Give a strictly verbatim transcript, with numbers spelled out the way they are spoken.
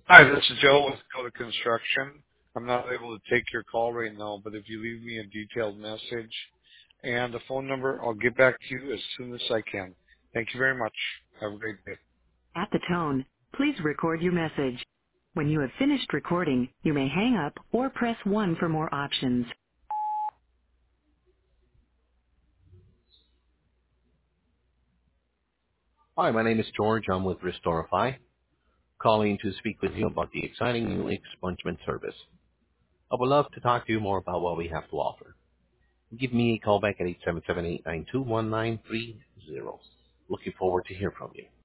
Hi, this is Joe with Dakota Construction. I'm not able to take your call right now, but if you leave me a detailed message and a phone number, I'll get back to you as soon as I can. Thank you very much. Have a great day. At the tone, please record your message. When you have finished recording, you may hang up or press one for more options. Hi, my name is George. I'm with Restorify, calling to speak with you about the exciting new expungement service. I would love to talk to you more about what we have to offer. Give me a call back at eight seven seven, eight nine two, one nine three zero. Looking forward to hear from you.